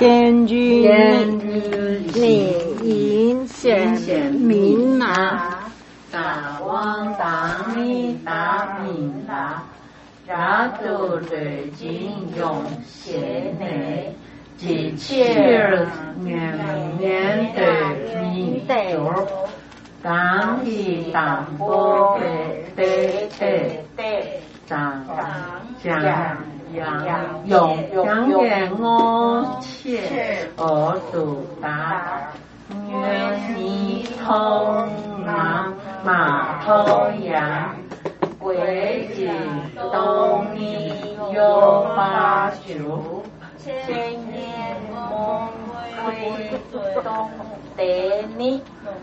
先于你因显明拿， 大王当你大明拿，ราตุ对金用写内，即切年年对米酒，当地当波对长将用将言我切而独达，愿你通马头羊。归尽东尼有八九，千年梦归东得尼，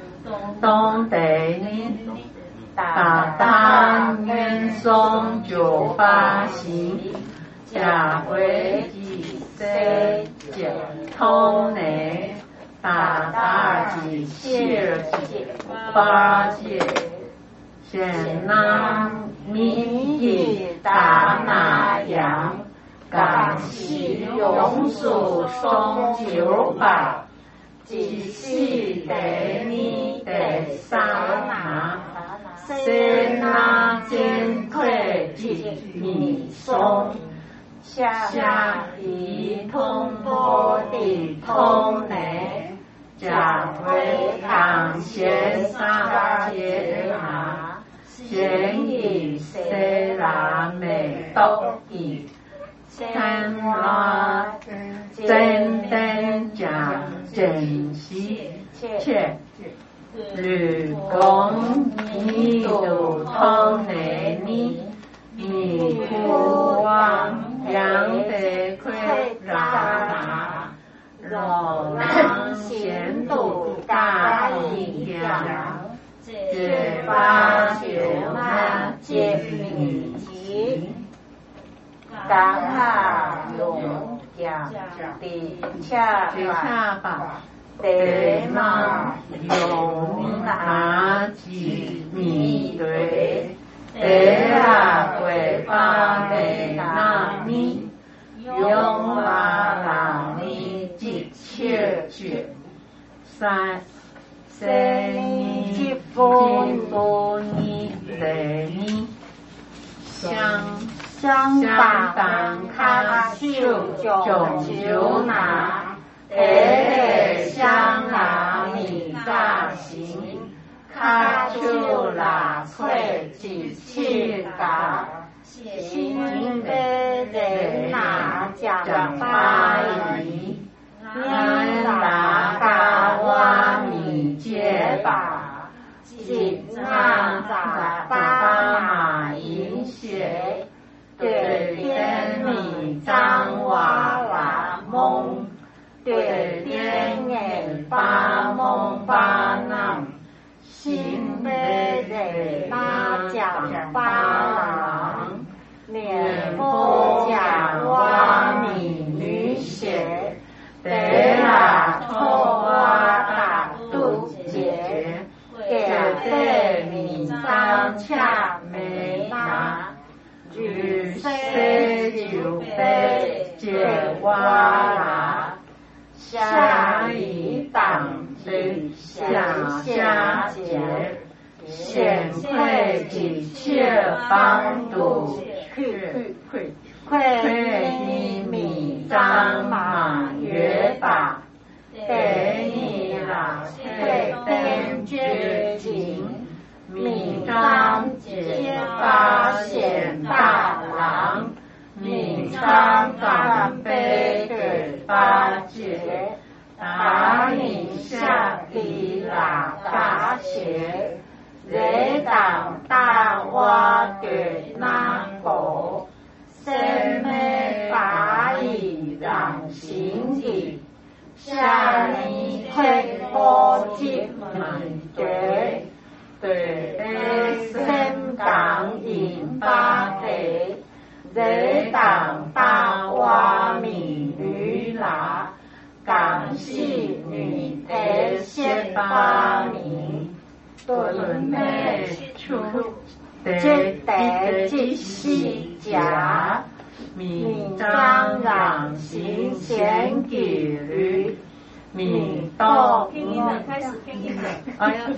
大丹愿送九八行，假归几世解通内，大几切八戒。现那民意大那样，感谢永属松九把，即是得你得三拿，现那见退即你松，下一通波的通内，假回感谢三界拿。先以色拉美多义，先拉真正讲真实切，吕公你度通内你苦王养得亏拉，老让贤度大义养。这八九那皆米奇，当下用讲的恰吧，得嘛用那几米对，得啦鬼巴的那米，用嘛让你即切决三。即风多尼雷尼，相当卡手就拿，相拿你大行，卡手拉吹即切嘎，心被人拿讲巴黎。南达嘎哇米结巴，紧让扎巴马银血，对天米张哇拉蒙，对天眼巴蒙巴南，心被人那讲巴郎，脸波讲哇米女血。得啦，托哇大度节，给得米张恰没拿，举世就被解哇啦，下一档的向下节，显愧几切帮助愧你米张马约把，得你啦愧登绝境，米张结发现大郎，米张干杯对八戒，打你下地啦大邪，人当大蛙对那个。生灭法义让行的，下你推波及门对，对生当引巴得，人当大哇米女啦，感谢女得先巴名，顿灭出。这得即是假，明章让行贤给米多拼音的开始拼音的。 哎呀，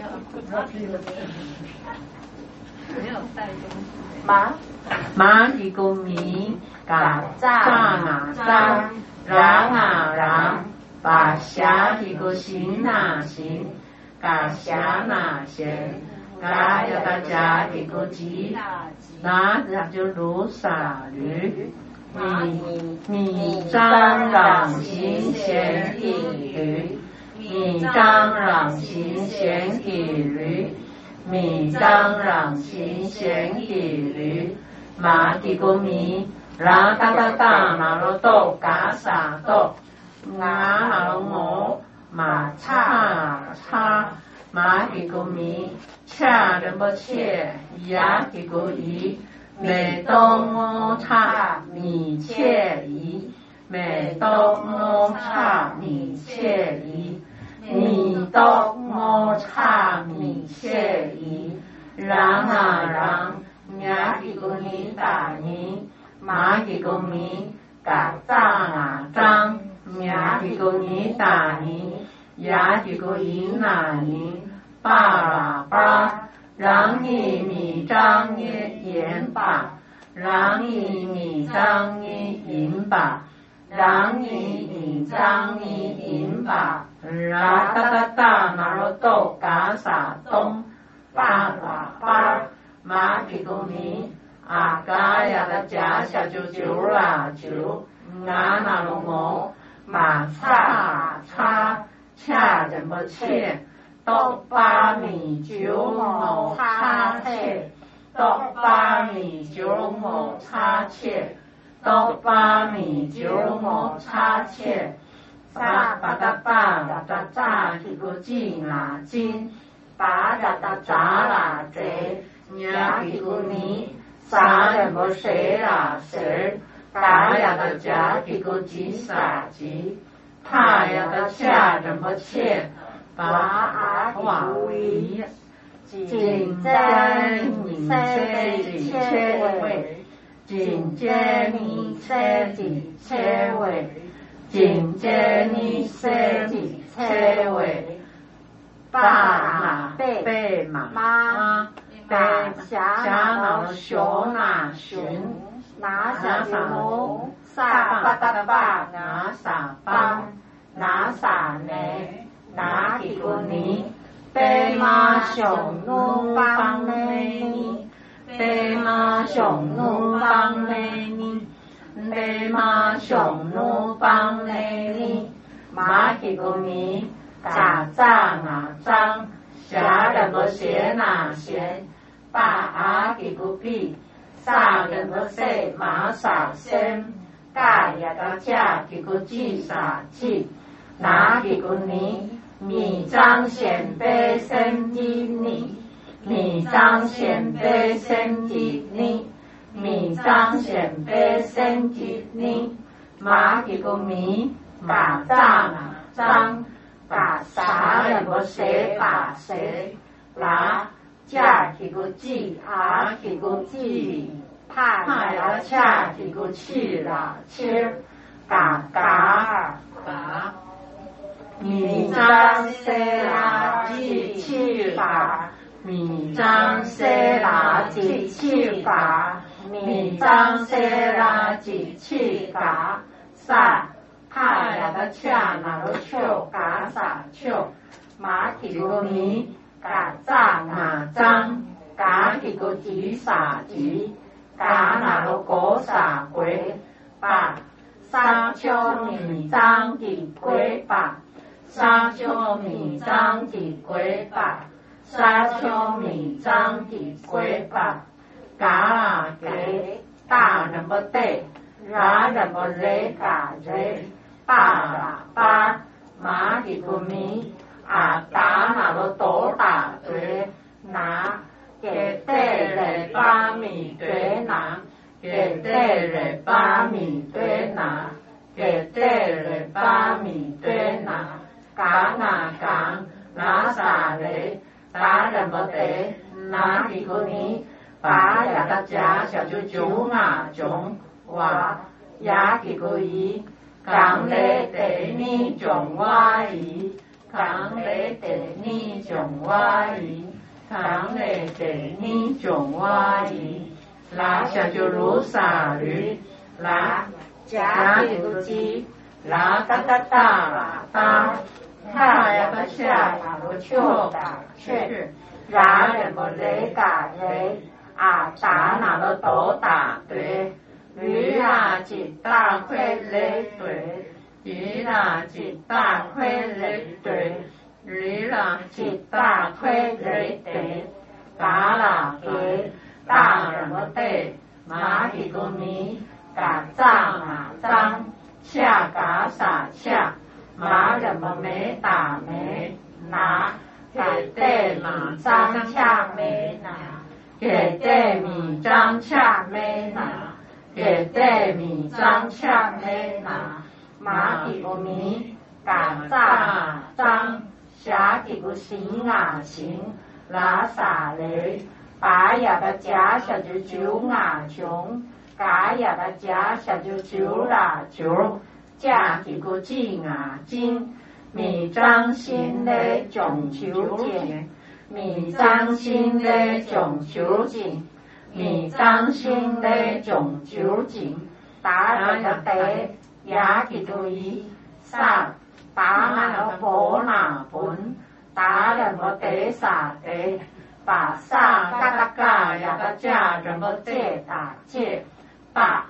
没有带东西。 马一个米，嘎扎那扎，让啊让，把下一个行啊行，嘎下那行，嘎要大家一个鸡，那就如撒驴。米张让行贤给驴，米张让行贤给驴，米张让行贤给驴，马给个米，拉哒哒哒那罗多嘎萨多，啊那罗我马叉叉，马给个米，恰人不切，呀给个一。每东我差米切一，每东我差米切一，米东我差米切一，让啊让，呀几个米打你，马几个米，嘎张啊张，呀几个米打你，呀几个银啊银，巴啦巴。让你米张你银吧，让你米张你银吧，让你米张你银吧，啦哒哒哒那罗多嘎萨东，巴啦巴，马几个米，啊嘎呀个加小九九啦九，啊那罗我，马叉叉，恰怎么切？多巴米九我叉切，多巴米九我叉切，多巴米九我叉切，巴巴达巴达达扎一个金啦金，巴达达扎啦贼，呀一个你，啥人不谁啦谁，嘎呀个加一个金啥金，怕呀个恰人不切。把阿为紧在你车的车位，紧在你车的车位，紧在你车的车位，马背马背下脑小那熊，拿下牛撒巴达巴拿撒邦拿撒内。拿几个你，北马熊奴帮内你，北马熊奴帮内你，北马熊奴帮内你，马几个你，嘎张啊张，下人不写那写，把阿几个比，杀人不写马杀先，嘎呀个加几个记杀记，拿几个你。米张显杯身体你，米张显杯身体你，米张显杯身体你，马几个米，把张啊张，把啥人不谁把谁，拿加几个几啊几个几，怕呀恰几个气啦切，嘎嘎嘎。米张塞拉机器法，米张塞拉机器法，米张塞拉机器法，萨怕呀个恰那个丘嘎萨丘，马几个米嘎扎那张，嘎几个几萨几，嘎那个果萨鬼，把沙丘米张几鬼把。沙丘米张的鬼吧，沙丘米张的鬼吧，嘎啦给大人不对，拉人不热嘎热，巴啦巴，马的个米，啊打那个多大对，拿给对人把米对拿，给对人把米对拿，给对人把米对拿。嘎那嘎，拿啥嘞？打人不得，拿几个你？把呀个加小就九啊中，哇，呀几个一， Càng lê tế ni chồng hoa ý, càng lê tế ni chồng hoa ý, càng lê tế ni chồng hoa ý. Lá xà chú rú xà rú, lá chá chú chi, lá tá tá tá lá tá. Tha ya ta cha na lo chô ta chê, rá rè bồ lê cả lê, tá na lo tổ tả tuế. Lý là chỉ ta khuê lê tuế, lý là chỉ ta khuê lê tuế, lý là chỉ ta khuê lê tuế. Tá là tuế, ta là một tê, má thì cô mí, cả cha mà trăng, cha cả xả cha. Má là một mế tả mế ná, kể tê mì trăng cha mế ná, kể tê mì trăng cha mế ná, kể tê mì trăng cha mế ná. Má thì có mí, cả cha trăng, xá thì có xính ngả xính, lá xả lế, bá ya ta chá xá chú chú ngả chúng, cá ya ta chá xá chú chú là chú. Cha thì có chi ngả chính, mì trăng xin lê chồng chiếu kiện, mì trăng xin lê chồng chiếu kiện, mì trăng xin lê chồng chiếu kiện. Tá là tế, giá thì tôi ý, sa, tá là bố là bốn, tá là một tế xả tế, bà sa ca ta ca ya ta cha rồi một tế tả chế, bà.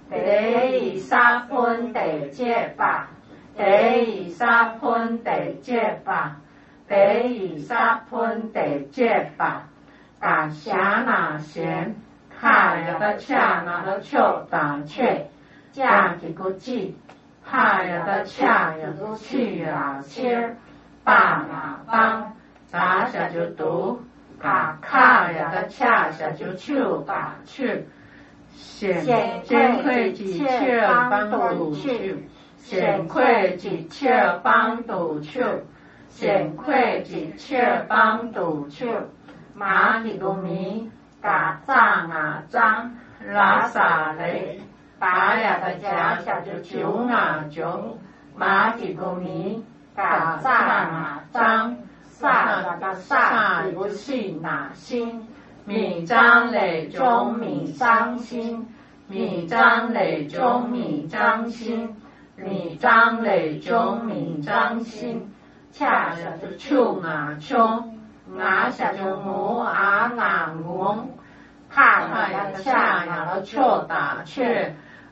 Tế y sa phun tế chế bà, tế y sa phun tế chế bà, tế y sa phun tế chế bà. Cả xá nà xén, khá ya ta cha nà lo chô tả chê, cha thì có chi, khá ya ta cha ya có chi là chê, bà nà băng, tá xá chú tú, cả khá ya ta cha xá chú chư bà chư.显愧己切帮堵去，显愧己切帮堵去，显愧己切帮堵去。马thì có mí, cả cha ngả trăng, lá xả lệ, bá ya ta chá xả chú chú ngả chúng. Má thì có mí, cả cha ngả trăng, xả là ta xả thì có xì nả xin. Mì trăng lệ chung mì trăng xin, mì trăng lệ chung mì trăng xin, mì trăng lệ chung mì trăng xin. Cha xả chú chú ngả chung, ngả xả chú ngũ á ngả nguống. Khá ya cha ya lo chô tả chê,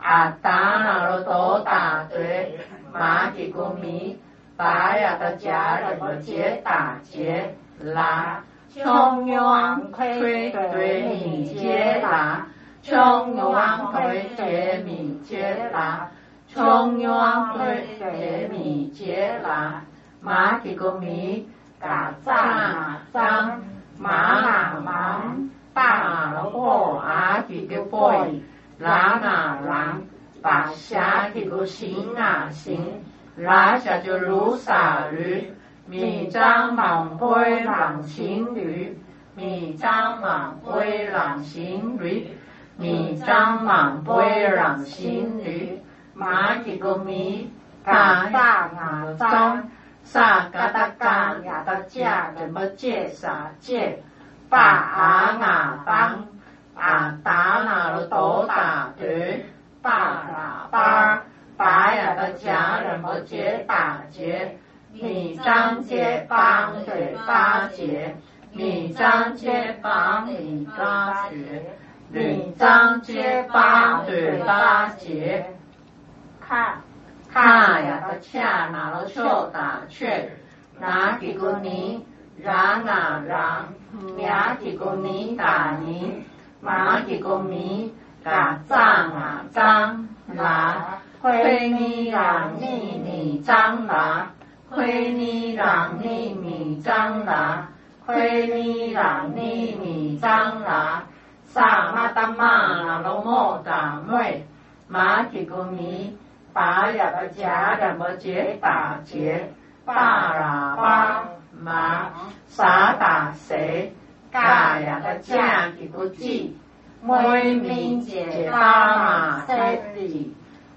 tá là lo tố tả tuế. Má thì có mí, bá ya ta chá rồi có chế tả chế, lá. Trong nhoáng khuê tuế mì chế lá, trong nhoáng khuê tuế mì chế lá, trong nhoáng khuê tuế mì chế lá. Má thì có mí, cả cha trăng, má ngả mắm, bà là bò á thì cái bòi, lá ngả lắm, bà xá thì có xính ngả xính, lá xá cho lú xả lú. Mì trăng bằng bôi lẳng xính lú, mì trăng bằng bôi lẳng xính lú, mì trăng bằng bôi lẳng xính lú. Má thì có mí, cả ta ngả trăng, sa ca ta ca ya ta cha rồi mất chế xả chế. Bà á ngả băng, tá là lo tố tả tuế. Bà là ba, bá ya ta chá rồi mất chế tả chế. Mì trăng chế băng rồi ba chế, mì trăng chế băng mì ba chế, mì trăng chế băng rồi ba chế. Khá ya ta cha nà lo chô tả chê, ná thì cô ní, rá ngả ráng, nhá thì cô ní tả ní, má thì cô mí, cả cha ngả trăng, lá. Khuê ni ràng ni mì trăng lá, khuê ni ràng ni mì trăng lá, khuê ni ràng ni mì trăng lá. Sa ma ta ma là lo mô tả muội, má thì cô mí, bá ya ta chá rồi mất chế tả chế. Ba là ba, má, xá tả xế, cả ya ta chá thì có chi. Môi minh chế ba mà xế lì,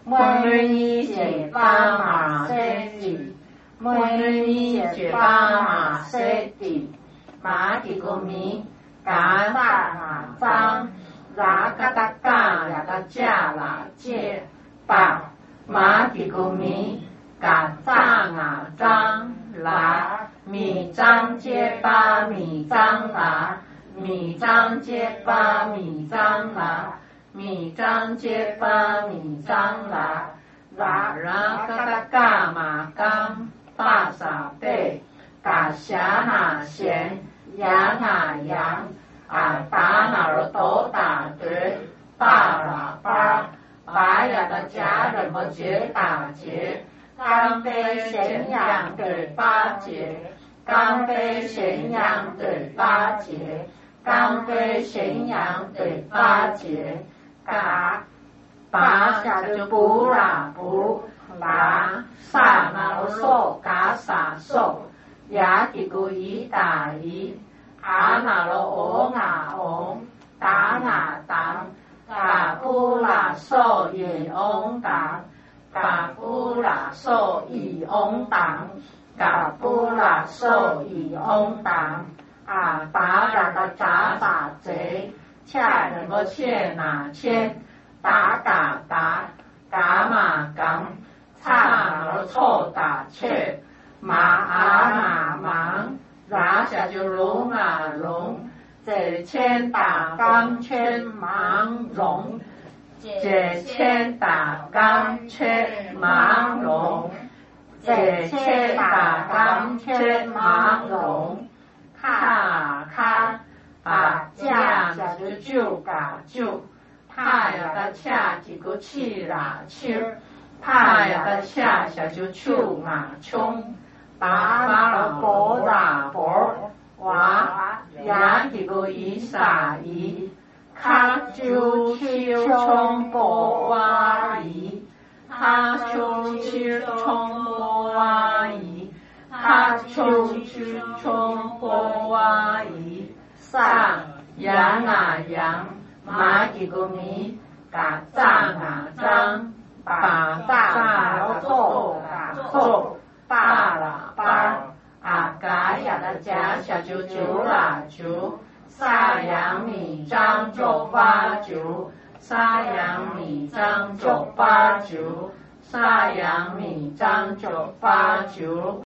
每日一把马色地，每日一把马色地，马吉古米，嘎萨马张，拉嘎达嘎呀达加拉接，巴马吉古米，嘎萨马张拉，米张接巴米张拉，米张接巴米张拉。米张接巴米张拉，拉拉嘎嘎嘎马刚，巴萨贝，嘎霞那贤，呀那羊，打那罗斗打对，巴拉巴，巴呀的家人们结打结，刚飞咸阳对巴结，刚飞咸阳对巴结，刚飞咸阳对巴结。嘎巴下就不啦不拉萨那罗索嘎萨索雅吉古伊达伊阿那罗欧那翁达那当嘎布拉索伊翁当嘎布拉索伊翁当嘎布拉索伊翁当巴拉的扎法贼。恰能够切哪切，打嘎打，嘎嘛刚，差了错打切，马忙，拉下就龙龙，这千打刚千忙龙，这千打刚千忙龙，这千打刚千忙龙，卡卡。架下就就嘎就，怕呀个恰几个气啦气，怕呀个恰下就秋嘛冲，巴了波啦波，哇呀几个一撒一，卡就秋冲波哇一，卡就秋冲波哇一，卡就秋冲波哇一。上羊羊，马吉古米，嘎藏张，巴扎罗错，巴啦巴，嘎呀的家下就九啦九，沙洋米张九八九，沙洋米张九八九，沙洋米张九八九。